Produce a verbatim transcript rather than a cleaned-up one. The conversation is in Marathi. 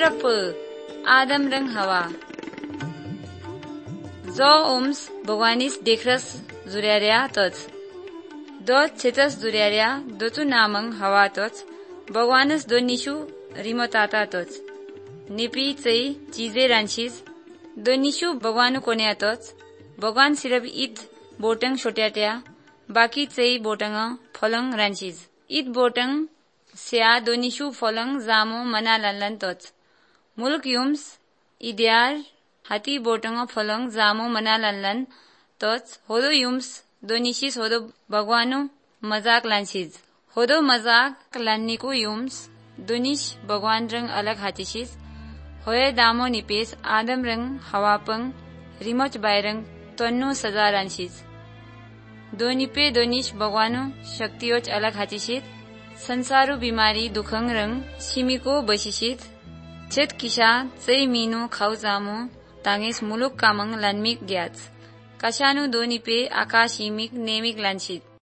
दुसरप आदम रंग हवा जो ओम्स भगवानीस देखरस जुर्यार्या तोच दो छेतस जुर्यार्या दोतु नामंग हवा तोच भगवानस दो निशु रिमोताता तोच निपी चई चीजे रांशीज दो निशु भगवानु कोण्या तोच भगवान सिर्फ इत बोटंग छोट्याट्या बाकी चई बोटंग फलंग रांशीज इत बोटंग स्या दो निशु फलंग जामो मना लालन तोच मुल्क युम्स इद्यार हाती बोटंग फलंग जामो मना लालन तोच होदो युम्स दो निशीस होदो भगवानु मजाक लांशीज होदो मजाक लान्निको युम्स दोनिश भगवान रंग अलग हातीशीस होये दामो निपेस आदम रंग हवापंग रिमोच बायरंग तन्नु सजा रांशीज दोनिपे दोनिश भगवानु शक्तियोच अलग हातीशीत संसारू बीमारी दुखंग रंग शिमिको बशिशीत छेत किशा चई मीनो खाऊ जामो तांगेस मुलुक कामंग लानमिक ग्याच कशानु दोनिपे आकाशिमिक नेमिक लांशीत